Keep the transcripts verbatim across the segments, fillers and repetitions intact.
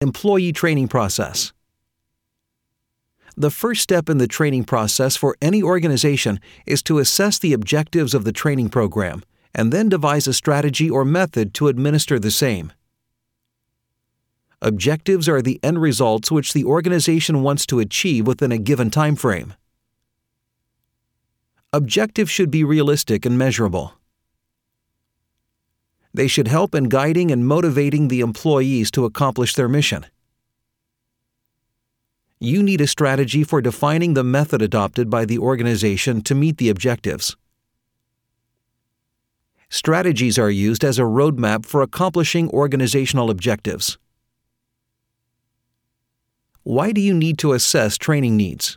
Employee training process. The first step in the training process for any organization is to assess the objectives of the training program and then devise a strategy or method to administer the same. Objectives are the end results which the organization wants to achieve within a given time frame. Objectives should be realistic and measurable. They should help in guiding and motivating the employees to accomplish their mission. You need a strategy for defining the method adopted by the organization to meet the objectives. Strategies are used as a roadmap for accomplishing organizational objectives. Why do you need to assess training needs?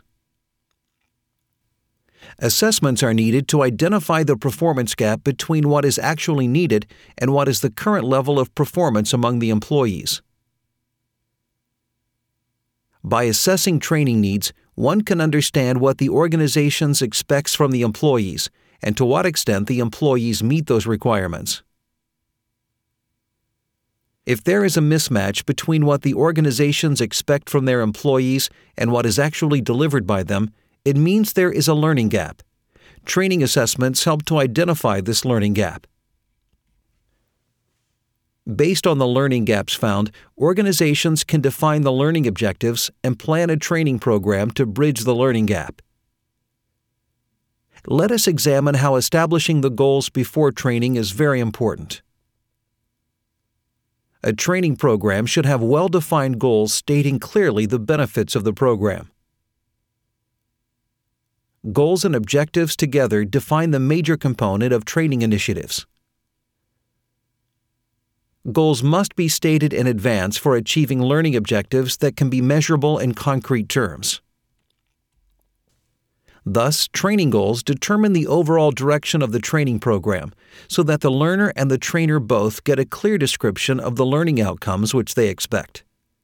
Assessments are needed to identify the performance gap between what is actually needed and what is the current level of performance among the employees. By assessing training needs, one can understand what the organization expects from the employees and to what extent the employees meet those requirements. If there is a mismatch between what the organizations expect from their employees and what is actually delivered by them, it means there is a learning gap. Training assessments help to identify this learning gap. Based on the learning gaps found, organizations can define the learning objectives and plan a training program to bridge the learning gap. Let us examine how establishing the goals before training is very important. A training program should have well-defined goals stating clearly the benefits of the program. Goals and objectives together define the major component of training initiatives. Goals must be stated in advance for achieving learning objectives that can be measurable in concrete terms. Thus, training goals determine the overall direction of the training program so that the learner and the trainer both get a clear description of the learning outcomes which they expect.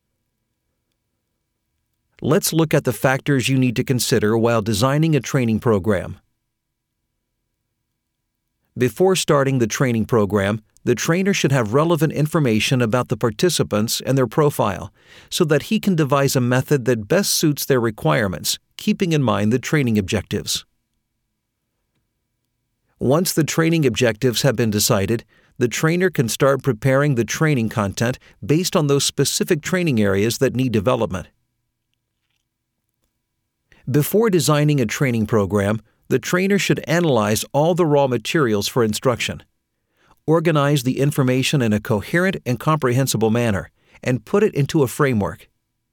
Let's look at the factors you need to consider while designing a training program. Before starting the training program, the trainer should have relevant information about the participants and their profile so that he can devise a method that best suits their requirements, keeping in mind the training objectives. Once the training objectives have been decided, the trainer can start preparing the training content based on those specific training areas that need development. Before designing a training program, the trainer should analyze all the raw materials for instruction, organize the information in a coherent and comprehensible manner, and put it into a framework.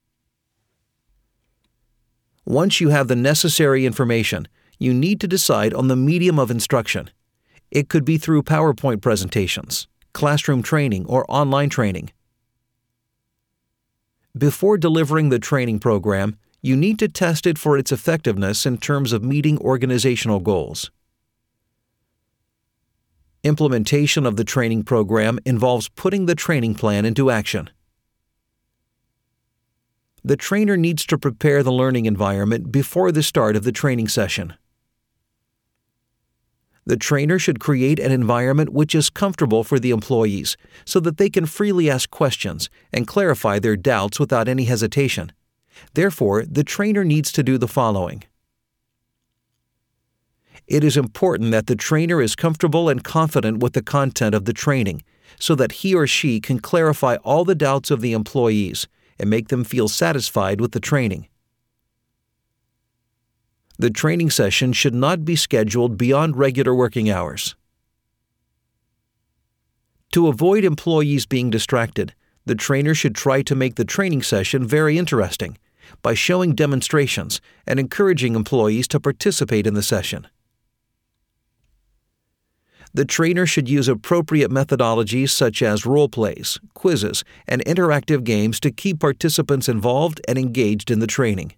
Once you have the necessary information, you need to decide on the medium of instruction. It could be through PowerPoint presentations, classroom training, or online training. Before delivering the training program, you need to test it for its effectiveness in terms of meeting organizational goals. Implementation of the training program involves putting the training plan into action. The trainer needs to prepare the learning environment before the start of the training session. The trainer should create an environment which is comfortable for the employees so that they can freely ask questions and clarify their doubts without any hesitation. Therefore, the trainer needs to do the following. It is important that the trainer is comfortable and confident with the content of the training so that he or she can clarify all the doubts of the employees and make them feel satisfied with the training. The training session should not be scheduled beyond regular working hours. To avoid employees being distracted, the trainer should try to make the training session very interesting by showing demonstrations and encouraging employees to participate in the session. The trainer should use appropriate methodologies such as role plays, quizzes, and interactive games to keep participants involved and engaged in the training.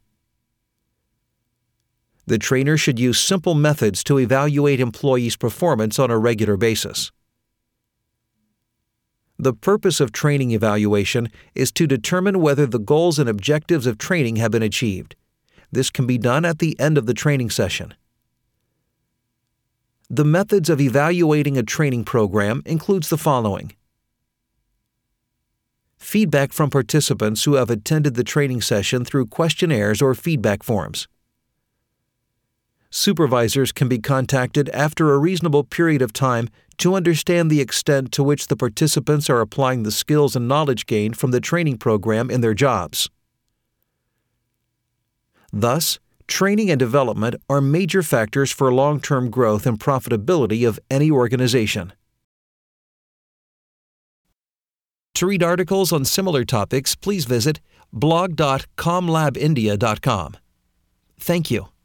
The trainer should use simple methods to evaluate employees' performance on a regular basis. The purpose of training evaluation is to determine whether the goals and objectives of training have been achieved. This can be done at the end of the training session. The methods of evaluating a training program includes the following. feedback from participants who have attended the training session through questionnaires or feedback forms. Supervisors can be contacted after a reasonable period of time to understand the extent to which the participants are applying the skills and knowledge gained from the training program in their jobs. Thus, training and development are major factors for long-term growth and profitability of any organization. To read articles on similar topics, please visit blog dot com lab india dot com. Thank you.